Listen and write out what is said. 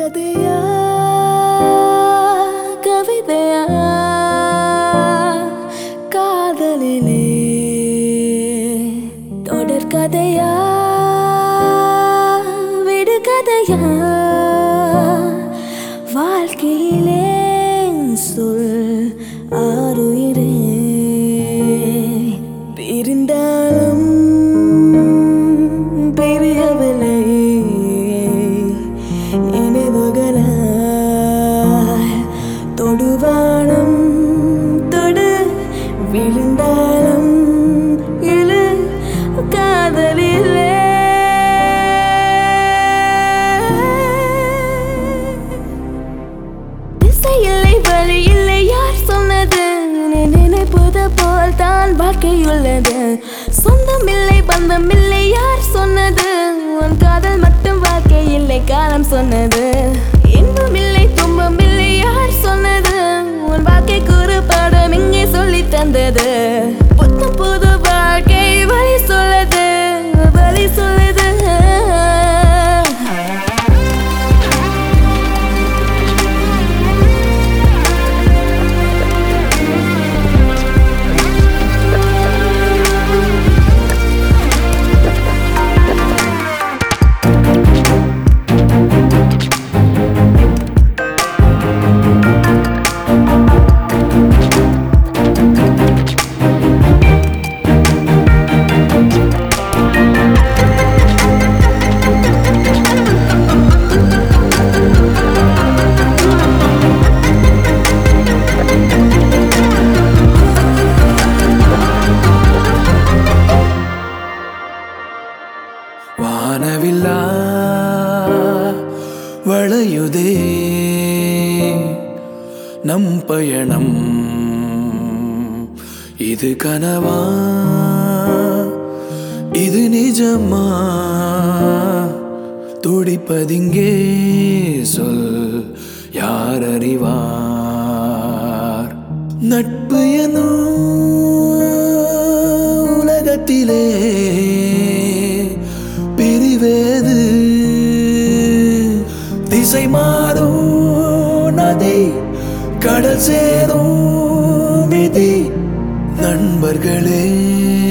கதையா கவிதையா காதலிலே தொடர் கதையா விடு கதையா வாழ்க்கையிலே சொல் ஆறுயிரே பிரிந்தாலும் பெரியவில்லை நினைவுகளால் தொடுவானம் தொடு விழுந்தாலும் எழு காதலிலே திசையில்லை வழி இல்லை யார் சொன்னது நினைப்பது போல் தான் வாழ்க்கையுள்ளது சொந்தமில்லை பந்தமில்லை யார் சொன்னது உன் காதல் மட்டும் வாழ்க்கை இல்லை காலம் சொன்னது இன்பமில்லை துன்பமில்லை யார் சொன்னது உன் வாழ்க்கைக்கு ஒரு பாடம் இங்கே சொல்லி தந்தது புத்தம் புது வாழ்க்கை வழி சொல்லுது வழி சொல்லுது வானவில்லா வளையுதே நம் பயணம் இது கனவா இது நிஜமா துடிப்பதிங்கே சொல் யார் அறிவார் நட்பு எனும் உலகத்திலே பிரிவேது திசை மாறும் நதி கடல் சேரும் விதி நண்பர்களே